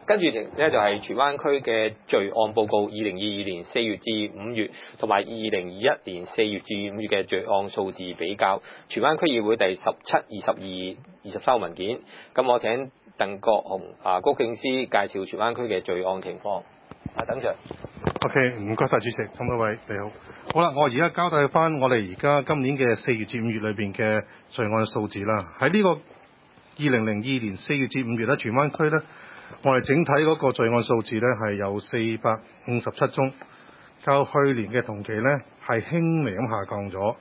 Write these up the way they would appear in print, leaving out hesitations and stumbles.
跟住咧就係荃灣區嘅罪案報告，2022年4月至5月同埋2021年4月至5月嘅罪案數字比較，荃灣區議會第17、22、23文件。咁我請鄧國雄高警司介紹荃灣區嘅罪案情況。鄧 Sir。 OK， 唔該晒主席，咁多位你好。好啦，我而家交代翻我哋而家今年嘅4月至5月裏邊嘅罪案數字啦。喺呢個2002年4月至5月咧，荃灣區咧，我哋整體嗰個罪案數字咧係有457宗，較去年嘅同期咧係輕微咁下降咗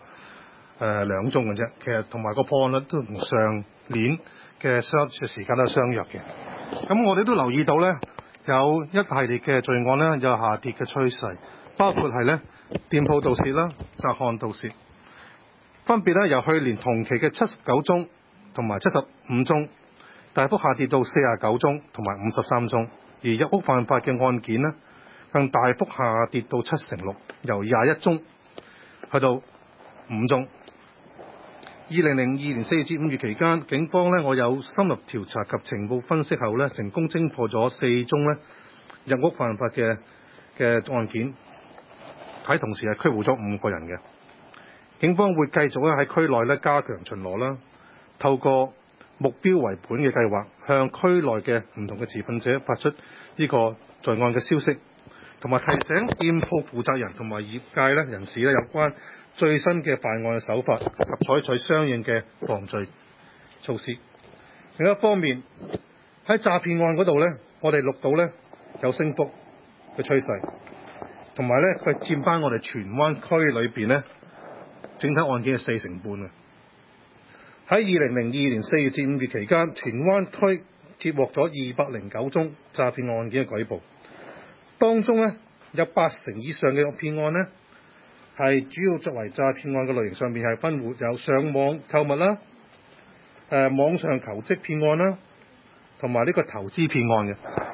2宗嘅啫。其實同埋個破案率都同上年嘅時間都係相若嘅。咁我哋都留意到咧，有一系列嘅罪案咧有下跌嘅趨勢，包括係咧店鋪盜竊啦、宅看盜竊，分別咧由去年同期嘅79宗同埋75宗，大幅下跌到49宗同埋53宗，而入屋犯法嘅案件呢，更大幅下跌到6%，由21宗去到5宗。2002年4月至5月期間，警方呢，我有深入調查及情報分析後呢，成功偵破咗4宗呢入屋犯法嘅案件，喺同時係拘捕咗5個人嘅。警方會繼續咧喺區內咧加強巡邏啦，透過目標為本嘅計劃，向區內嘅唔同嘅持份者發出呢個罪案嘅消息，同埋提醒店鋪負責人同埋業界咧人士咧有關最新嘅犯案手法及採取相應嘅防罪措施。另一方面，喺詐騙案嗰度咧，我哋錄到咧有升幅嘅趨勢，同埋咧佢佔翻我哋荃灣區裏邊咧整體案件嘅40%啊。喺2002年4月至5月期間，荃灣區接獲咗209宗詐騙案件嘅舉報，當中咧有80%以上嘅騙案呢係主要作為詐騙案嘅類型上面係分為有上網購物啦、網上求職騙案啦，同埋呢個投資騙案嘅。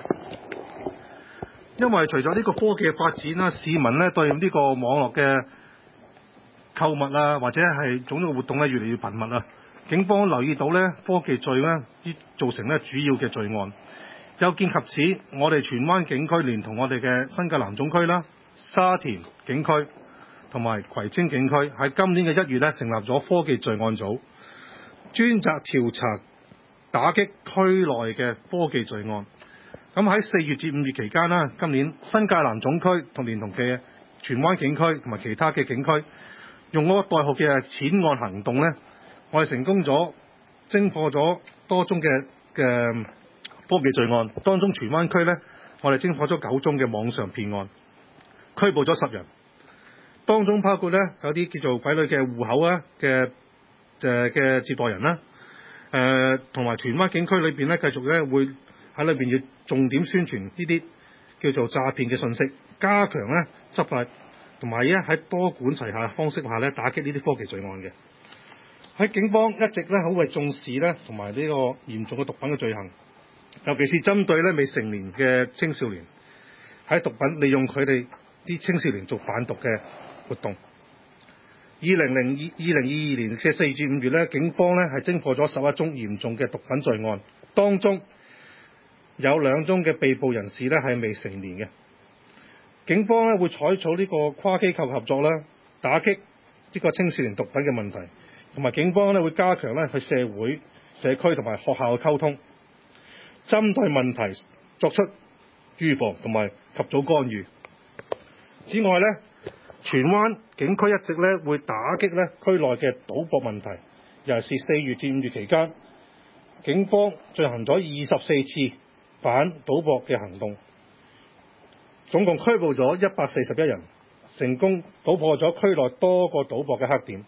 因為隨咗呢個科技嘅發展啦，市民咧對呢個網絡嘅購物啊，或者係種種嘅活動咧越嚟越頻密啊。警方留意到咧科技罪咧造成咧主要嘅罪案，有見及此，我哋荃灣警區連同我哋嘅新界南總區啦、沙田警區同埋葵青警區喺今年嘅1月咧成立咗科技罪案組，專責調查打擊區內嘅科技罪案。咁喺4月至5月期間啦，今年新界南總區同連同嘅荃灣警區同埋其他嘅警區，用嗰個代號嘅錢案行動咧，我哋成功咗偵破咗多宗嘅科技罪案，當中荃灣區咧，我哋偵破咗9宗嘅網上騙案，拘捕咗10人，當中包括咧有啲叫做鬼女嘅戶口啊嘅接待人啦，同埋荃灣警區裏邊咧繼續咧會喺裏邊要重點宣傳呢啲叫做詐騙嘅信息，加強咧執法，同埋咧喺多管齊下方式下咧打擊呢啲科技罪案嘅。喺警方一直咧好為重視咧同埋呢個嚴重嘅毒品嘅罪行，尤其是針對咧未成年嘅青少年，喺毒品利用佢哋啲青少年做販毒嘅活動。2022年嘅4月至5月咧，警方咧係偵破咗11宗嚴重嘅毒品罪案，當中有2宗嘅被捕人士咧係未成年嘅。警方咧會採取呢個跨機構合作啦，打擊呢個青少年毒品嘅問題。同埋警方咧會加強咧去社會、社區同埋學校嘅溝通，針對問題作出預防同埋及早干預。此外咧，荃灣警區一直咧會打擊咧區內嘅賭博問題，尤其是4月至5月期間，警方進行咗24次反賭博嘅行動，總共拘捕咗141人，成功搗破咗區內多個賭博嘅黑點。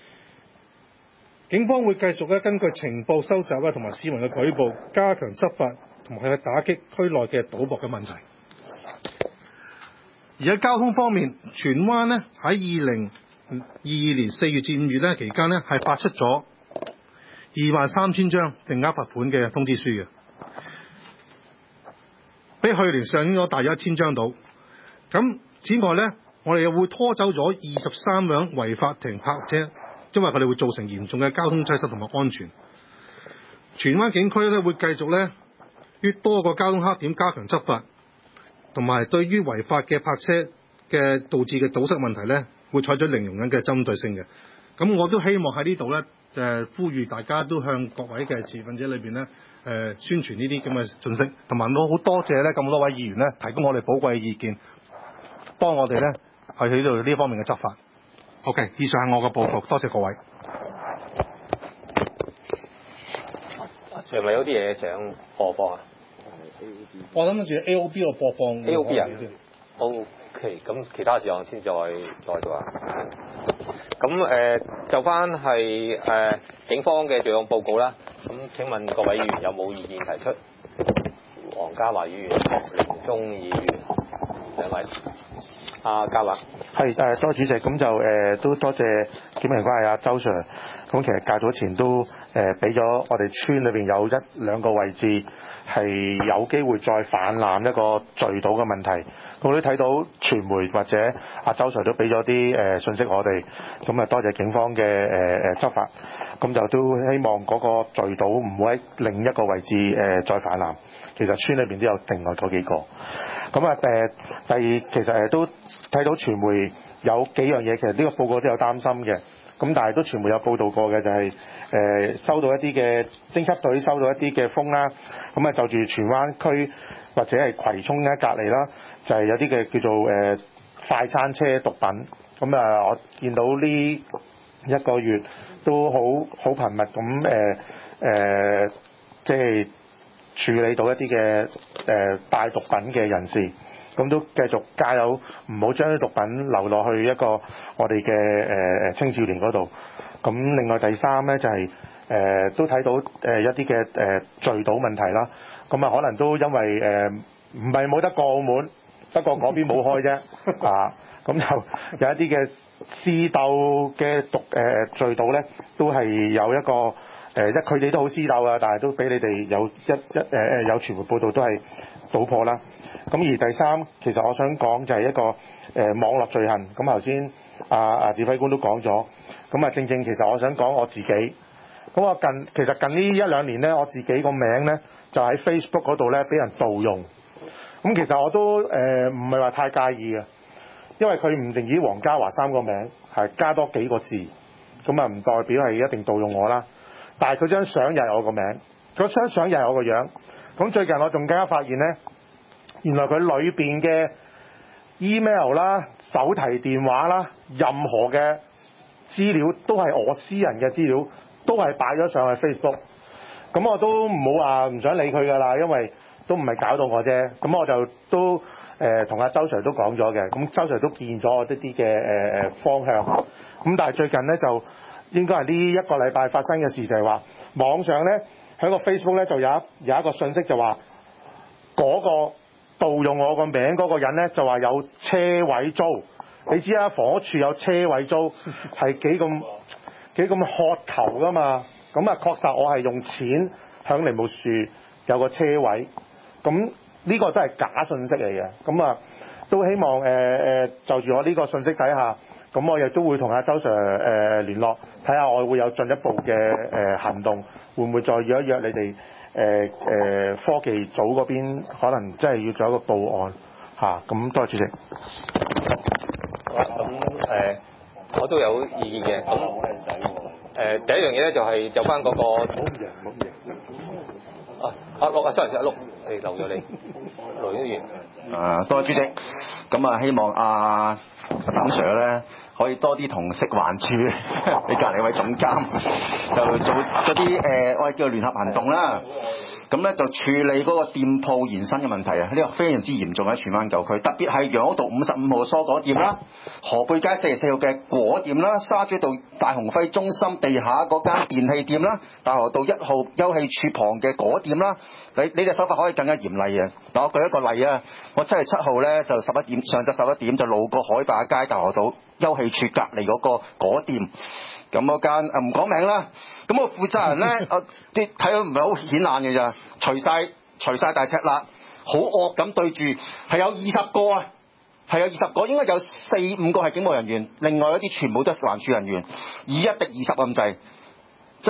警方會繼續咧根據情報收集啦，同埋市民嘅舉報，加強執法，同埋去打擊區內嘅賭博嘅問題。而喺交通方面，荃灣呢喺2022年4月至5月咧期間呢係發出咗23000張定額罰款嘅通知書嘅，比去年上映咗大約1000張到。咁此外呢，我哋又會拖走咗23輛違法停泊車，因為佢哋會造成嚴重嘅交通擠塞同埋安全。荃灣警區咧會繼續咧於多個交通黑點加強執法，同埋對於違法嘅泊車嘅導致嘅堵塞問題呢，會採取零容忍嘅針對性嘅。咁我都希望喺呢度呢，呼籲大家都向各位嘅持份者裏邊呢，宣傳呢啲咁嘅信息，同埋我好多謝呢咁多位議員呢提供我哋寶貴嘅意見，幫我哋呢係喺度呢方面嘅執法。OK， 以上係我嘅報告，多謝各位。 係咪有啲嘢想播放啊？ 我諗住 AOB 度播放 AOB 啊 ，OK， 咁其他時間先再做啊。咁就翻係警方嘅罪案報告啦。咁請問各位議員有冇意見提出？黃家華議員、凌忠議員兩位。家華係多謝主席，咁就都多謝檢明關係阿周 Sir。咁其實較早前都俾咗我哋村裏邊有一兩個位置係有機會再泛濫一個聚賭嘅問題。我都睇到傳媒或者阿周 Sir 都俾咗啲信息我哋，咁啊多謝警方嘅執法，咁就都希望嗰個聚賭唔會喺另一個位置再泛濫。其實村裏邊都有另外嗰幾個。咁啊第二其實都睇到傳媒有幾樣嘢，其實呢個報告都有擔心嘅。咁但係都傳媒有報道過嘅，就係收到一啲嘅偵緝隊收到一啲嘅風啦，咁啊就住荃灣區或者係葵涌咧隔離啦，就係有啲嘅叫做快餐車毒品，咁啊我見到呢一個月都好頻密咁即係處理到一啲嘅帶毒品嘅人士。咁都繼續加油，唔好將啲毒品流落去一個我哋嘅青少年嗰度。咁另外第三咧就係都睇到一啲嘅聚賭問題啦。咁啊可能都因為唔係冇得過澳門，不過嗰邊冇開啫啊。咁就有一啲嘅私鬥嘅聚賭咧，都係有一個佢哋都好私鬥啊，但係都俾你哋有傳媒報道都係搗破啦。咁而第三，其實我想講就係一個網絡罪行。咁頭先指揮官都講咗，咁啊正其實我想講我自己。咁我其實近呢一兩年咧，我自己個名咧就喺 Facebook 嗰度咧俾人盜用。咁其實我都唔係話太介意嘅，因為佢唔淨止黃家華三個名，係加多幾個字，咁啊唔代表係一定盜用我啦。但係佢張相又係我個名，嗰張相又係我個樣。咁最近我仲更加發現咧，原來佢裏邊嘅 email 啦、手提電話啦、任何嘅資料都係我私人嘅資料，都係擺咗上去 Facebook。咁我都唔好話唔想理佢㗎啦，因為都唔係搞到我啫。咁我就都同阿周 Sir 都講咗嘅，咁周 Sir 都見咗我啲嘅方向。咁但係最近咧就應該係呢一個禮拜發生嘅事，就係話網上咧喺個 Facebook 咧就有一個信息就話嗰個盜用我個名嗰個人咧就話有車位租。你知啊，房屋處有車位租係幾咁渴求㗎嘛。咁啊確實我係用錢響梨木樹有個車位，咁呢個都係假信息嚟嘅。咁啊都希望就住我呢個信息底下，咁我亦都會同阿周 Sir 聯絡，睇下我會有進一步嘅行動，會唔會再約一約你哋科技組嗰邊，可能真係要做一個報案嚇。咁多謝主席。 咁我都有意見嘅。咁第一樣嘢咧就係就翻嗰個sorry 阿陸，你留咗你盧議員。 多謝主席。咁啊，希望阿鄧 Sir 咧可以多啲同食環署你隔離位總監就做嗰啲我哋叫聯合行動啦。咁咧就處理嗰個店鋪延伸嘅問題啊！呢個非常之嚴重喺荃灣舊區，特別係楊屋道55號蔬果店啦、河貝街44號嘅果店啦、沙咀道大鴻輝中心地下嗰間電器店啦、大河道1號休憩處旁嘅果店啦，你哋手法可以更加嚴厲嘅。嗱，我舉一個例啊，我7月7號咧就11點上晝11點就路過海壩街大河道休憩處隔離嗰個果店。咁嗰間唔講名啦，咁個負責人咧，啲睇到唔係好顯眼嘅咋，除晒大尺啦，好惡咁對住，係有20個啊，係有20個，應該有4-5個係警務人員，另外一啲全部都係環署人員，以1敵20咁滯，即係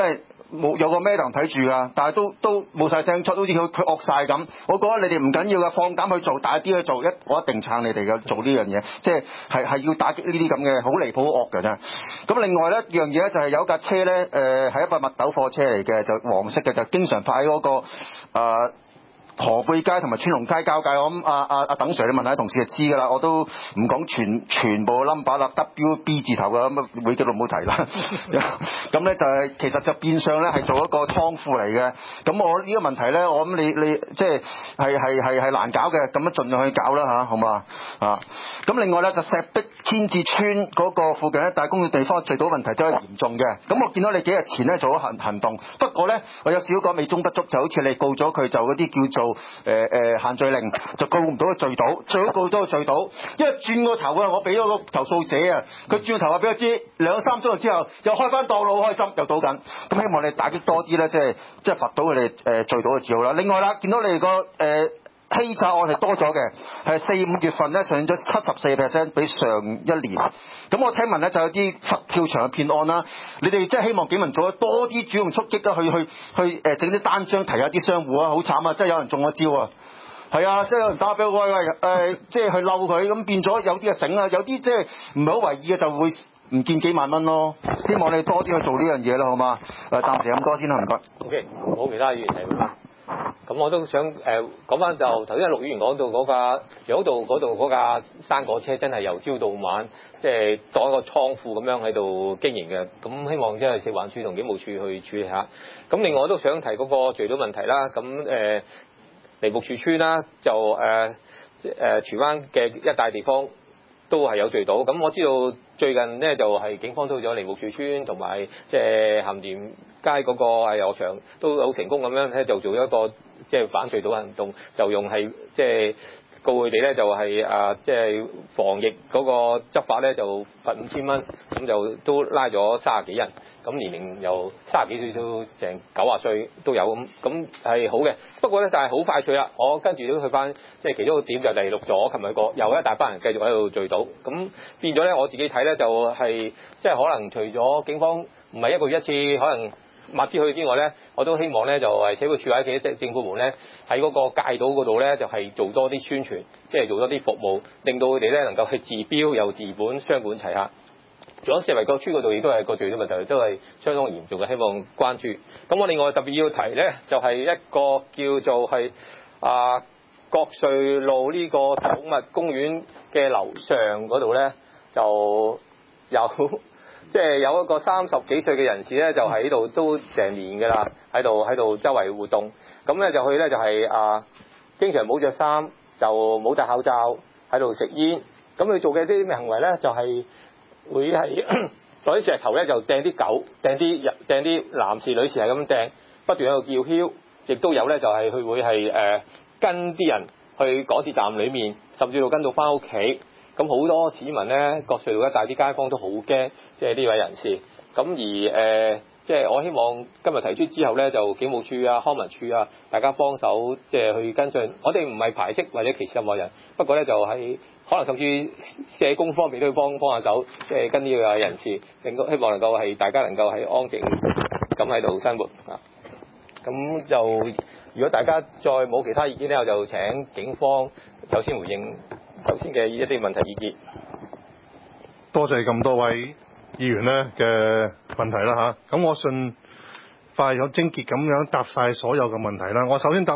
冇有個 madam 睇住㗎，但係都冇晒聲出，好似佢惡晒咁。我覺得你哋唔緊要㗎，放膽去做，大啲去做，我一定撐你哋嘅做呢樣嘢，即係要打擊呢啲咁嘅好離譜好惡㗎真係。咁另外一樣嘢咧就係有一架車咧，係一個麥斗貨車嚟嘅，就黃色嘅，就經常泊喺嗰個河背街同埋川龍街交界，我諗阿鄧 Sir 你問下同事就知㗎啦，我都唔講全部 number 啦 ，WB 字頭嘅咁會記錄唔好提啦。咁咧就係其實就變相咧係做一個倉庫嚟嘅。咁我呢個問題咧，我諗你即係難搞嘅，咁樣盡量去搞啦嚇，好嘛啊？咁另外咧就石壁天志村嗰個附近一帶工業地方聚島問題都係嚴重嘅。咁我見到你幾日前咧做咗行動，不過咧我有少少講美中不足，就好似你告咗佢就嗰啲叫做限聚令，就告唔到佢聚島，最好告到佢聚島，因為轉個頭啊，我俾咗個投訴者啊，佢轉個頭話俾我知2-3鐘頭之後又開翻檔路，好開心又賭緊。咁希望你打擊多啲咧，即係罰到佢哋聚島嘅字號啦。另外啦，見到你哋個欺詐案係多咗嘅，係4-5月份咧上咗74%比上一年。咁我聽聞咧就有啲佛跳牆嘅騙案啦，你哋即係希望警民做多啲主動出擊啦，去整啲單張提下啲商戶啊，好慘啊！真係有人中咗招啊！係啊，即係有人打俾我喂即係去嬲佢，咁變咗有啲嘅醒啊，有啲即係唔係好為意嘅就會唔見幾萬蚊咯。希望你多啲去做呢樣嘢啦，好嘛？暫時咁多先啦，唔該。 OK，冇其他議員提問。咁我都想講翻就頭先陸議員講到嗰架有度嗰架生果車真係由朝到晚即係當一個倉庫咁樣喺度經營嘅，咁希望即係食環署同警務處去處理下。咁另外我都想提嗰個聚島問題啦，咁梨木樹村啦就荃灣嘅一帶地方都係有聚島，咁我知道最近咧就係警方都咗梨木樹村同埋即係鹹田街嗰個遊樂場都好成功咁樣咧，就做一個即係反聚島行動，就用係即係告佢哋咧就係即係防疫嗰個執法咧就罰5000蚊，咁就都拉咗30幾人，咁年齡由30幾歲到成90歲都有咁係好嘅。不過咧但係好快脆啦，我跟住都去翻即係其中一個點就嚟錄咗，琴日個又一大班人繼續喺度聚島，咁變咗咧我自己睇咧就係即係可能除咗警方唔係1個月一次，可能抹啲去之外咧，我都希望咧就係社會署或者即係政府部門咧喺嗰個戒島嗰度咧就係做多啲宣傳，即係做多啲服務，令到佢哋咧能夠去治標又治本，雙管齊下。仲有四圍角村嗰度亦都係個聚島問題，都係相當嚴重嘅，希望關注。咁我另外特別要提咧，就係一個叫做係國瑞路呢個寵物公園嘅樓上嗰度咧，就有即係有一個30幾歲嘅人士咧，就喺度都成年㗎啦，喺度周圍活動。咁咧就去咧就係經常冇着衫，就冇戴口罩，喺度食煙。咁佢做嘅啲咩行為咧，就係會係攞啲石頭咧就掟啲狗，掟啲男士女士係咁掟，不斷喺度叫囂。亦都有咧就係佢會係跟啲人去港鐵站裏面，甚至到跟到翻屋企。咁好多市民咧，各隧道一帶啲街坊都好驚，即係呢位人士。咁而即係我希望今日提出之後咧，就警務處啊、康文署啊，大家幫手即係去跟進。我哋唔係排斥或者歧視任何人，不過咧就係可能甚至社工方面都要幫下手，即係跟呢個人士，希望能夠係大家能夠係安靜咁喺度生活啊。咁就如果大家再冇其他意見咧，我就請警方首先回應頭先嘅一啲問題意見。 多謝咁多位議員咧嘅問題啦嚇，咁我盡快有精結咁樣答晒所有嘅問題啦。我首先答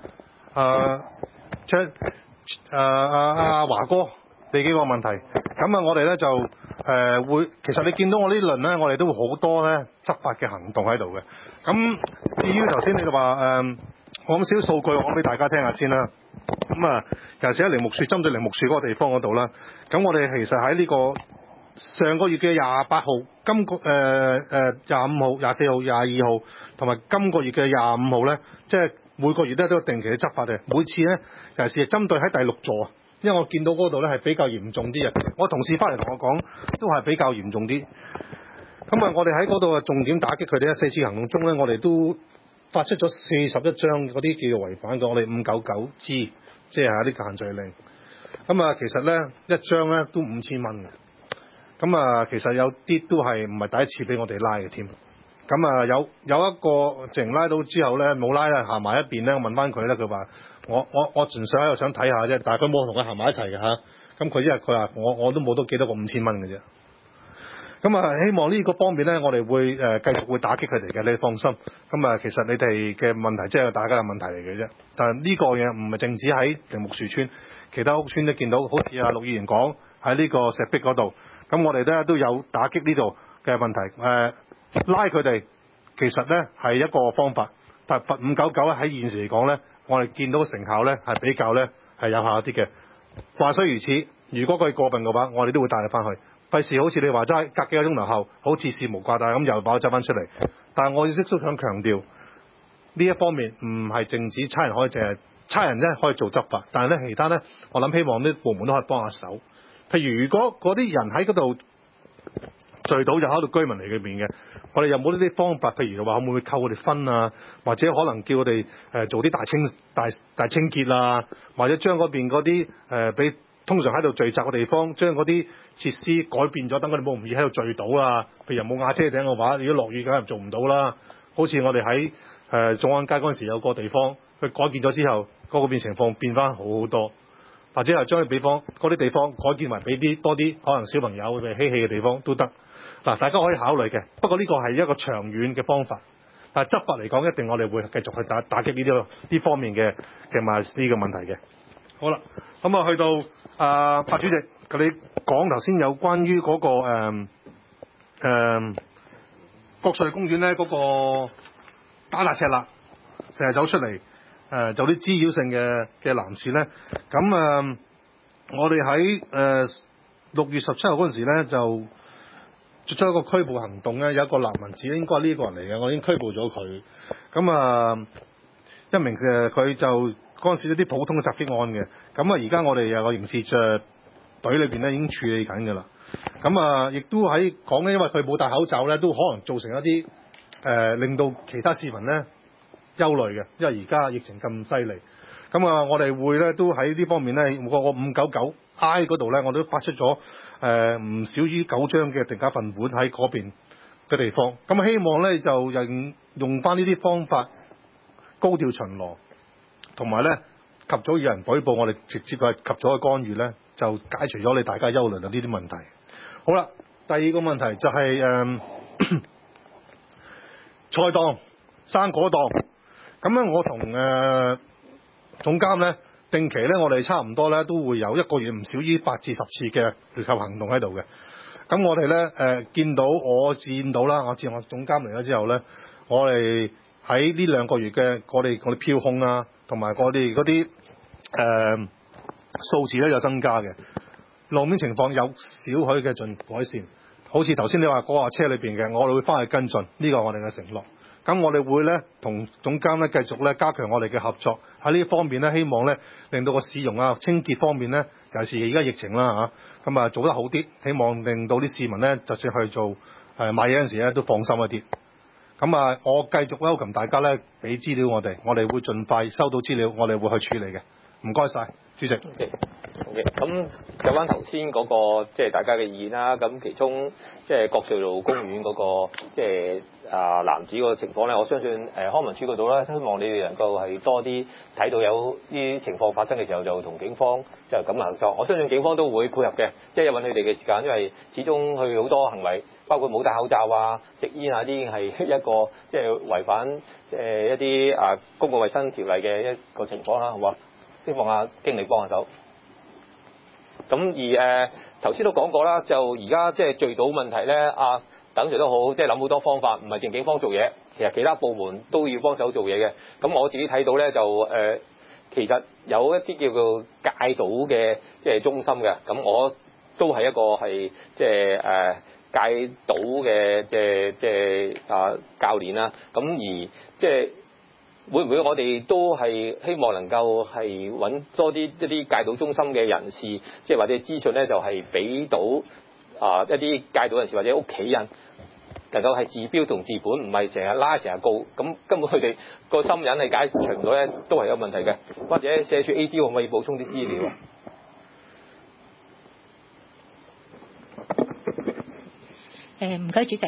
華哥你幾個問題，咁我哋咧就會，其實你見到我呢輪咧，我哋都會好多咧執法嘅行動喺度嘅。咁至於頭先你哋話我咁少數據，我講俾大家聽下先啦。咁尤其是喺梨木樹，針對梨木樹嗰個地方嗰度啦。咁我哋其實喺呢個上個月嘅28號、今個25號、24號、22號，同埋今個月嘅25號咧，即係每個月咧都有定期嘅執法嘅。每次咧尤其是針對喺第6座，因為我見到嗰度咧係比較嚴重啲嘅。我同事翻嚟同我講，都係比較嚴重啲。咁我哋喺嗰度重點打擊佢哋4次行動中咧，我哋都發出咗41張嗰啲叫做違反嘅，我哋599支，即係啲限聚令。咁其實咧一張咧都5000蚊嘅。咁其實有啲都係唔係第一次俾我哋拉嘅添。 咁有一個直情拉到之後咧，冇拉啦，行埋一邊咧，我問翻佢咧，佢話我純粹喺度想睇下啫，但係佢冇同佢行埋一齊嘅嚇。咁佢話我都冇多幾多個5000蚊嘅啫。咁希望呢個方面咧，我哋會繼續會打擊佢哋嘅，你放心。其實你哋嘅問題即係大家嘅問題嚟嘅啫。但係呢個嘢唔係淨止喺梨木樹村，其他屋村都見到，好似陸議員講喺呢個石壁嗰度。咁我哋咧都有打擊呢度嘅問題。拉佢哋其實咧係一個方法，但係罰599喺現時嚟講咧，我哋見到成效咧係比較咧係有效啲嘅。話雖如此，如果佢過分嘅話，我哋都會帶佢翻去。費事好似你話齋，隔幾個鐘頭後，好似事無掛帶咁又把佢走翻出嚟。但係我亦都想強調，呢一方面唔係淨止差人可以淨係差人咧可以做執法，但係咧其他咧，我諗希望啲部門都可以幫下手。譬如如果嗰啲人喺嗰度聚到就喺度居民嚟嘅邊嘅，我哋有冇呢啲方法？譬如話會唔會扣佢哋分啊，或者可能叫佢哋做啲大清潔啊，或者將嗰邊嗰啲俾通常喺度聚集嘅地方，將嗰啲設施改變咗，等佢哋冇咁易喺度聚到啊。譬如有冇瓦遮頂嘅話，如果落雨梗係做唔到啦。好似我哋喺眾安街嗰陣時有個地方，佢改建咗之後，嗰邊情況變翻好好多。或者係將嗰啲地方改建為俾多啲可能小朋友嘅嬉戲嘅地方都得。嗱，大家可以考慮嘅。不過呢個係一個長遠嘅方法，但係執法嚟講，一定我哋會繼續去打擊呢方面嘅呢個問題嘅。好啦，咁去到白主席，你講頭先有關於嗰個國粹公園咧嗰個打蠟赤蠟成日走出嚟做啲滋擾性嘅男士咧，咁我哋喺6月17號嗰陣時咧就作出一個拘捕行動咧，有一個男文字應該係呢個人嚟嘅，我已經拘捕咗佢。咁一名佢就嗰陣時一啲普通嘅襲擊案嘅，咁而家我哋有個刑事隊裏邊咧已經處理緊㗎啦。咁亦都喺講咧，因為佢冇戴口罩咧，都可能造成一啲令到其他市民咧憂慮嘅，因為而家疫情咁犀利。咁我哋會咧都喺呢方面咧，個599I 嗰度咧，我都發出咗唔少於9張嘅定價罰款喺嗰邊嘅地方。咁希望咧就用翻呢啲方法高調巡邏，同埋咧及早有人舉報，我哋直接及早嘅干預咧，就解除咗你大家憂慮嘅呢啲問題。好啦，第二個問題就係菜檔、生果檔。咁咧我同總監咧定期咧，我哋差唔多咧都會有1個月唔少於8至10次嘅聯合行動喺度嘅。咁我哋咧我見到啦，我自我總監嚟咗之後咧，我哋喺呢2個月嘅我哋票控啊，同埋我哋嗰啲數字咧有增加嘅，路面情況有少許嘅改善。好似頭先你話嗰架車裏邊嘅，我哋會翻去跟進，呢個我哋嘅承諾。咁我哋會咧同總監咧繼續咧加強我哋嘅合作，喺呢方面咧希望咧令到個市容啊、清潔方面咧，尤其是而家疫情啦嚇，咁做得好啲，希望令到啲市民咧就算去做買嘢嗰陣時咧都放心一啲。咁我繼續要求大家咧俾資料我哋會盡快收到資料，我哋會去處理嘅。唔該晒，主席。 OK，咁有關頭先嗰個即係大家嘅意見啦。咁其中即係國粹路公園嗰個即係男子嗰個情況咧，我相信康文署嗰度咧，希望你哋能夠係多啲睇到有呢啲情況發生嘅時候，就同警方就咁合作。我相信警方都會配合嘅，即係揾佢哋嘅時間，因為始終佢好多行為，包括冇戴口罩啊、食煙啊啲，係一個即係違反一啲公共衛生條例嘅一個情況啦，好嘛？希望阿經理幫下手。咁而頭先都講過啦，就而家即係聚賭問題咧，等住都好，即係諗好多方法，唔係淨警方做嘢，其實其他部門都要幫手做嘢嘅。咁我自己睇到咧就其實有一啲叫做戒賭嘅即係中心嘅，咁我都係一個係即係戒賭嘅即係教練啦。咁而即係會唔會我哋都係希望能夠係揾多啲一啲戒賭中心嘅人士，即係或者資訊咧，就係俾到一啲戒賭人士或者屋企人能夠係治標同治本，唔係成日拉成日告，咁根本佢哋個心癮係解除唔到咧，都係有問題嘅。或者社署 AD 可唔可以補充啲資料？ 唔該主席。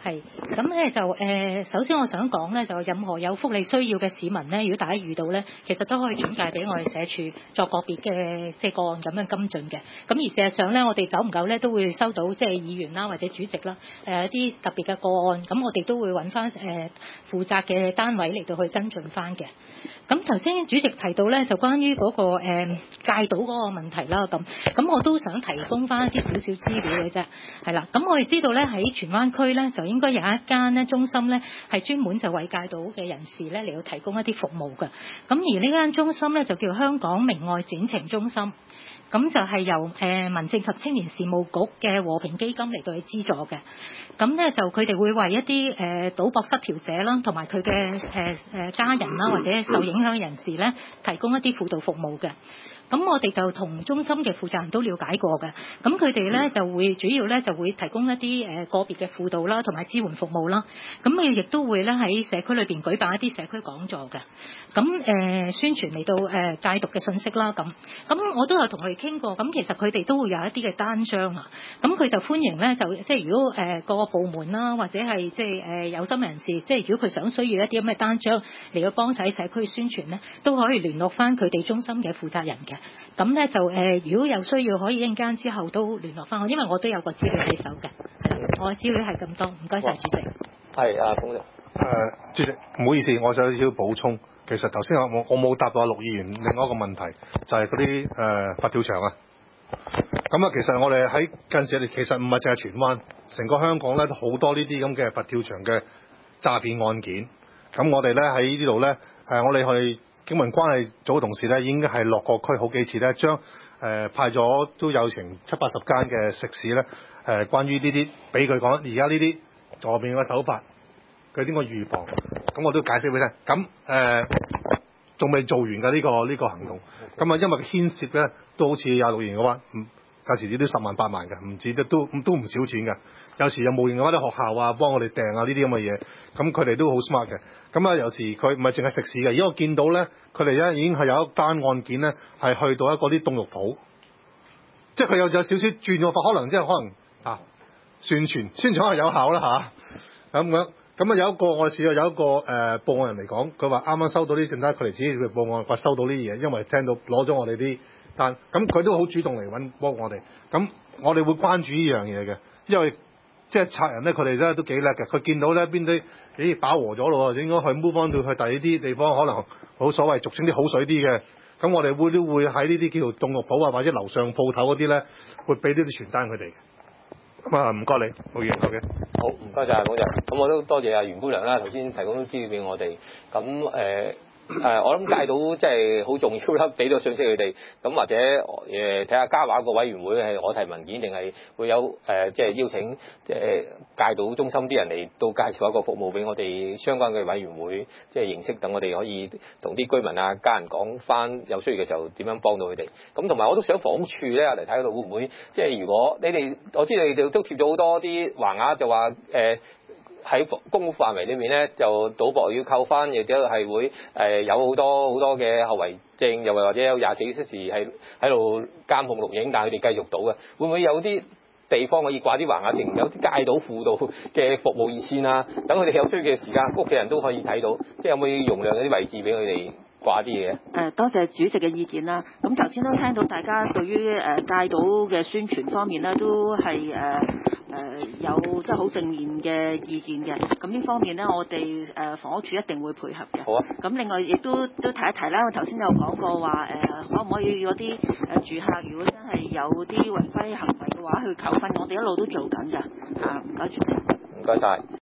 係，咁咧就首先我想講咧，就任何有福利需要嘅市民咧，如果大家遇到咧，其實都可以轉介俾我哋社署作個別嘅即係個案咁樣跟進嘅。咁而事實上咧，我哋久唔久咧都會收到即係議員啦或者主席啦一啲特別嘅個案，咁我哋都會揾翻負責嘅單位嚟到去跟進翻嘅。咁頭先主席提到咧，就關於嗰個戒賭嗰個問題啦，咁我都想提供翻一啲少少資料嘅啫，係啦。咁我哋知道咧喺荃灣區咧就應該有一間咧中心咧係專門就為戒賭嘅人士咧嚟到提供一啲服務嘅。咁而呢間中心咧就叫香港明愛展情中心。咁就係由民政及青年事務局嘅和平基金嚟到去資助嘅，咁咧就佢哋會為一啲賭博失調者啦，同埋佢嘅家人啦，或者受影響人士咧，提供一啲輔導服務嘅。咁我哋就同中心嘅負責人都了解過嘅，咁佢哋咧就會主要咧就會提供一啲個別嘅輔導啦，同埋支援服務啦。咁佢亦都會咧喺社區裏邊舉辦一啲社區講座嘅，咁宣傳嚟到戒毒嘅信息啦。咁我都有同佢哋傾過，咁其實佢哋都會有一啲嘅單張啊。咁佢就歡迎咧，就即係如果各個部門啦，或者係即係有心人士，即係如果佢想需要一啲咁嘅單張嚟到幫手喺社區宣傳咧，都可以聯絡翻佢哋中心嘅負責人嘅。咁咧就如果有需要，可以一陣間之後都聯絡翻我，因為我都有個資料喺手嘅。我嘅資料係咁多，唔該晒主席。 係啊，馮生。 主席，唔好意思，我想少少補充。其實頭先我冇答到陸議員另外一個問題，就係嗰啲佛跳牆啊。咁啊，其實我哋喺近時，其實唔係淨係荃灣，成個香港咧都好多呢啲咁嘅佛跳牆嘅詐騙案件。咁我哋咧喺呢度咧，我哋去警民關係組嘅同事咧，已經係落過區好幾次咧，將派咗都有成70-80間嘅食肆咧，關於呢啲俾佢講，而家呢啲左邊嘅手法，佢點個預防，咁我都解釋俾你聽。咁仲未做完嘅呢個行動，咁啊因為牽涉咧都好似阿陸議員嘅話，有時呢啲10萬8萬嘅，唔止都唔少錢嘅。有時有無形嘅話啲學校啊幫我哋訂啊呢啲咁嘅嘢，咁佢哋都好 smart 嘅。咁啊有時佢唔係淨係食肆嘅，而家我見到咧，佢哋咧已經係有一單案件咧係去到一個啲凍肉鋪，即係佢有少少轉咗法，可能宣傳係有效啦嚇，咁樣。咁啊有一個我試過有一個報案人嚟講，佢話啱啱收到啲證單，佢哋自己去報案，話收到呢啲嘢，因為聽到攞咗我哋啲單，咁佢都好主動嚟幫我哋。咁我哋會關注呢樣嘢嘅，因為即係賊人咧，佢哋咧都幾叻嘅。佢見到咧邊啲飽和咗咯，應該去 move on 到去第二啲地方，可能好所謂俗稱啲好水啲嘅。咁我哋都會喺呢啲叫做凍肉鋪啊，或者樓上鋪頭嗰啲咧，會俾呢啲傳單佢哋嘅。咁啊，唔該你，好嘅，好嘅。 好，唔該晒，嗰陣。咁我都多謝阿袁姑娘啦，頭先提供資料俾我哋。咁我諗戒賭即係好重要啦，俾到信息佢哋。咁或者睇下嘉華個委員會係我提文件，定係會有即係邀請戒賭中心啲人嚟到介紹一個服務俾我哋相關嘅委員會，即係認識，等我哋可以同啲居民啊家人講翻有需要嘅時候點樣幫到佢哋。咁同埋我都想房屋處咧嚟睇嗰度會唔會，即係如果你哋我知你哋都貼咗好多啲橫額，就話喺公屋範圍裏面咧，就賭博要扣分，亦都係會有好多嘅後遺症，又或者有24小時係喺度監控錄影，但係佢哋繼續賭嘅，會唔會有啲地方可以掛啲橫額，定有啲戒賭輔導嘅服務熱線啊？等佢哋有需要嘅時間，屋企人都可以睇到，即係有冇容量嗰啲位置俾佢哋掛啲嘢？ 多謝主席嘅意見啦。咁頭先都聽到大家對於戒賭嘅宣傳方面咧，都係有即係好正面嘅意見嘅。咁呢方面咧，我哋房屋署一定會配合嘅。 好啊。 咁另外亦都提一提啦，我頭先有講過話可唔可以嗰啲住客如果真係有啲違規行為嘅話去扣分，我哋一路都做緊㗎。唔該主席。 唔該晒。